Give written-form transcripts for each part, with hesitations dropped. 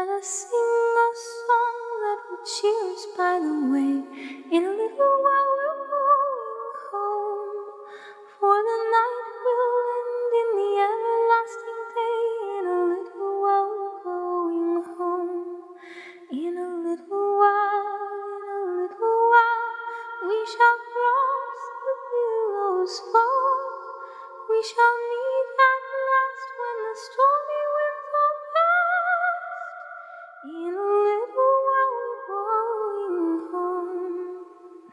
Let us sing a song that will cheer us by the way. In a little while we're going home, for the night will end in the everlasting day. In a little while we're going home. In a little while, we shall cross the billows foam. We shall meet at last when the stormy winds are past. In a little while we're going home.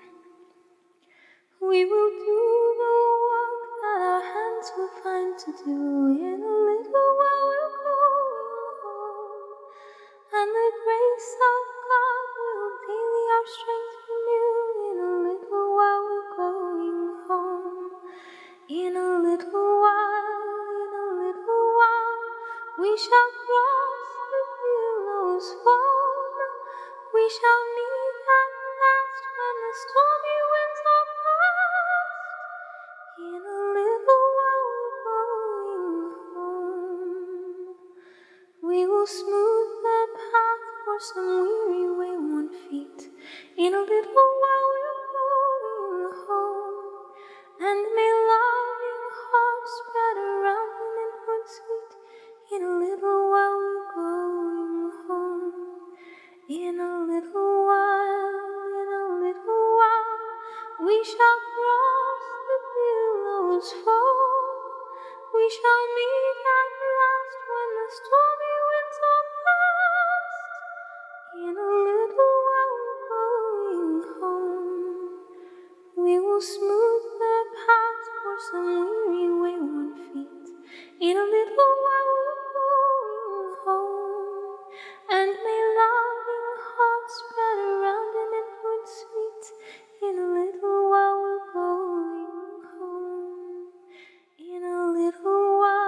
We will do the work that our hands will find to do. In a little while we're going home. And the grace of God will daily our strength renew. In a little while we're going home. In a little while, we shall cross the billows foam. We shall meet at last when the stormy winds are past. In a little while we're going home. We will smooth the path for some weary way-worn feet. In a little while we're going home. And may loving hearts spread around an inward sweet. In a little while we're going home. In a little while, we shall cross the billows foam. We shall meet at last when the stormy winds are past. In a little while we're going home. We will smooth the path for some weary way-worn feet. In a little while we're going home. And may loving hearts spread around an inward sweet. In a little while we're going home. In a little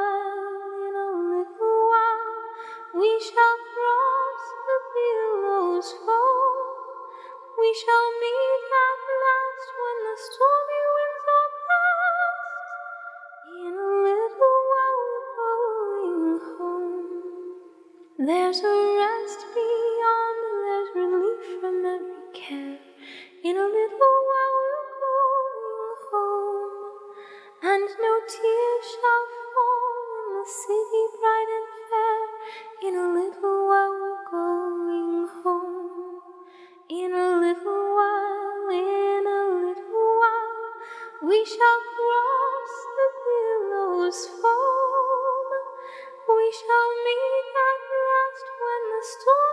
while, we shall cross the billows foam. We shall meet at last when the stormy winds are past. In a little while we're going home. There's a rest beyond, there's relief from every care. In a little while we're going home. And no tears shall fall in the city bright and fair. In a little while we're going home. In a little while, we shall cross the billows foam. We shall meet at last when the storm